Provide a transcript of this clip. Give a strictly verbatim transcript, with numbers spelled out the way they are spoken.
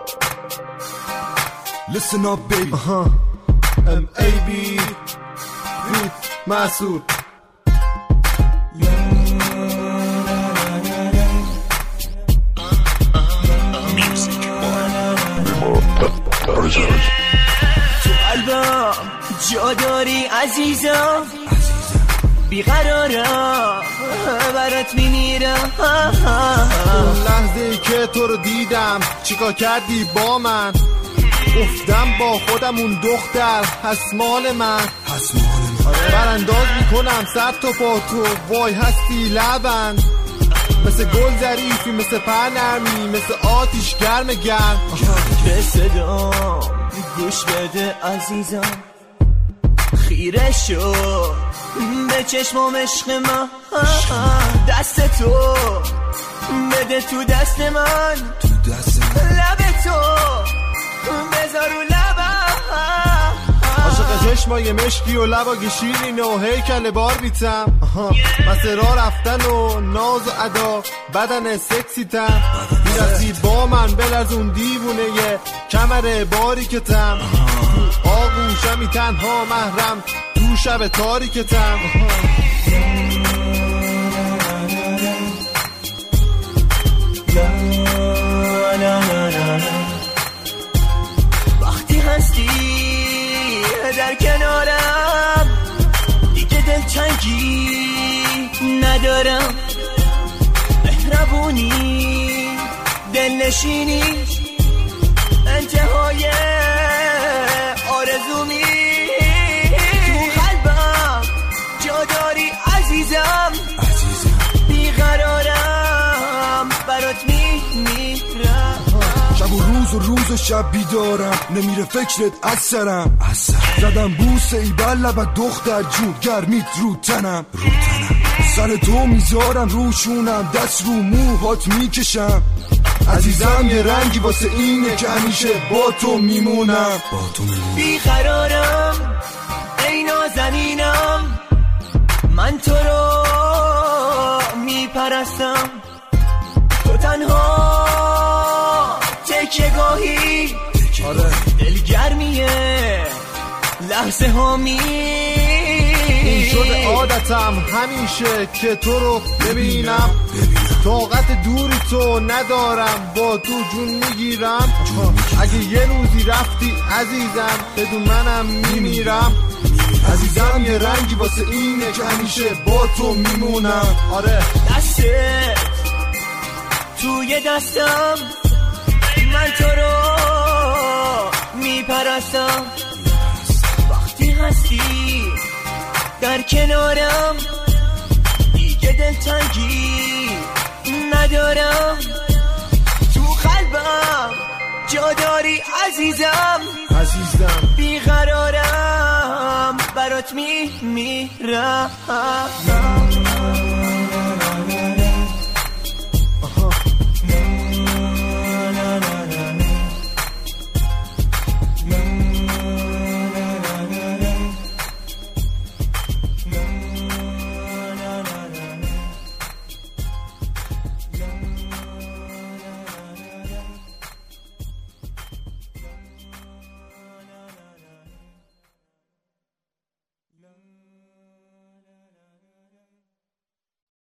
Listen up baby. uh-huh. ام ای بی فیت مسعود. تو قلبم جا داری عزیزم، بیقرارم برات میمیرم. اون لحظه ای که تو رو دیدم چیکار کردی با من؟ گفتم با خودم اون دختر هست مال من. هست مال من. برانداز میکنم سر تا پا تو، وای هستی لبند، مثل گل ظریفی، مثل پر نرمی، مثل آتیش گرم گرم. به صدام گوش بده عزیزم، خیره شو به چشمام عشق من، دست تو بده تو دست من، تو دست من. لب تو بذار رو لبم، عاشق چشمای مشکی و لبا شیرین و هیکل بار بیتم، مثل راه رفتن و ناز و ادا، بدن سکسی تم، میرسی با من بلرزون دیوونه یه کمر باریکتم، آغوشمی تنها محرم تو شب تاریکتم. وقتی هستی در کنارم دیگه دلتنگی ندارم، مهربونی دلنشینی انتهای آرزومی، تو قلبم جا داری عزیزم، بیقرارم برات میمیرم. شب و روز و روز و شب بیدارم، نمیره فکرت از سرم. زدم بوسه ای بر لبت دختر جون، گرمیت رو تنم. سر تو میذارم روشونم، دست رو موهات میکشم. عزیزم یه رنگی واسه اینه که همیشه با تو میمونم. بیقرارم ای نازنینم، من تو رو میپرستم، تو تنها تکیه‌گاهی، آره دلگرمیه لحظه هامی، این شده عادتم همیشه که تو رو ببینم، طاقت دوری تو ندارم با تو جون میگیرم. اگه یه روزی رفتی عزیزم بدون منم میمیرم. عزیزم یه رنگی واسه اینه که همیشه با تو میمونم. آره دستت توی دستم، من تو رو میپرستم، وقتی هستی در کنارم دیگه دلتنگی ندارم، تو قلبم جا داری عزیزم، عزیزم بیقرارم برات میمیرم.